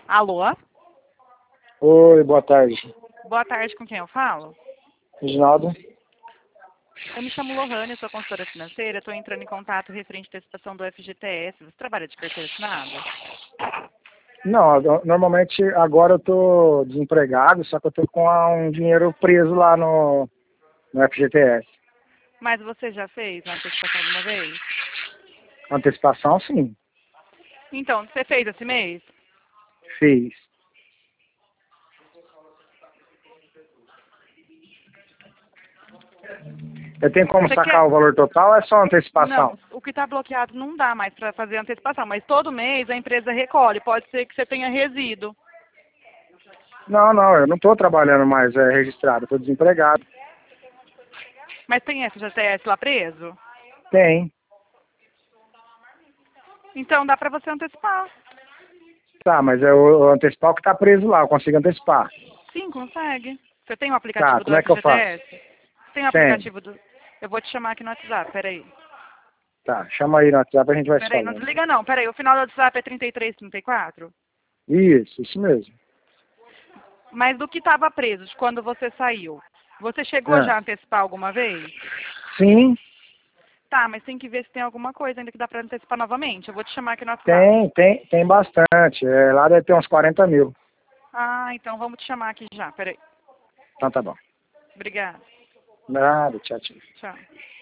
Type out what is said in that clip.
Alô? Oi, boa tarde. Boa tarde, com quem eu falo? Reginaldo? Eu me chamo Lohane, sou consultora financeira, estou entrando em contato referente à estação do FGTS. Você trabalha de carteira assinada? Não, normalmente agora eu tô desempregado, só que eu tô com um dinheiro preso lá no FGTS. Mas você já fez a antecipação alguma vez? Antecipação, sim, Então, você fez esse mês? fiz. Eu tenho como Você sacar quer... o valor total ou é só antecipação? Não, o que está bloqueado não dá mais para fazer antecipação, mas todo mês a empresa recolhe. Pode ser que você tenha resíduo. Não, eu não tô trabalhando mais registrado, eu tô desempregado. Mas tem FGTS lá preso? Tem. Então dá para você antecipar. Tá, mas é o antecipar o que tá preso lá, eu consigo antecipar. Sim, consegue. Você tem o Tá, aplicativo do como é que eu faço? FGTS? Tem o Tem. aplicativo do... Eu vou te chamar aqui no WhatsApp, peraí. Tá, chama aí no WhatsApp, a gente vai se Peraí, não falando. desliga não. Peraí, o final do WhatsApp é 3334? Isso mesmo. Mas do que estava preso, de quando você saiu, você chegou É. já a antecipar alguma vez? Sim, Tá, mas tem que ver se tem alguma coisa ainda que dá para antecipar novamente. Eu vou te chamar aqui no WhatsApp. tem bastante. Lá deve ter uns 40 mil. Ah, então vamos te chamar aqui já. Peraí. Então tá bom. Obrigada. Nada, tchau. Tchau.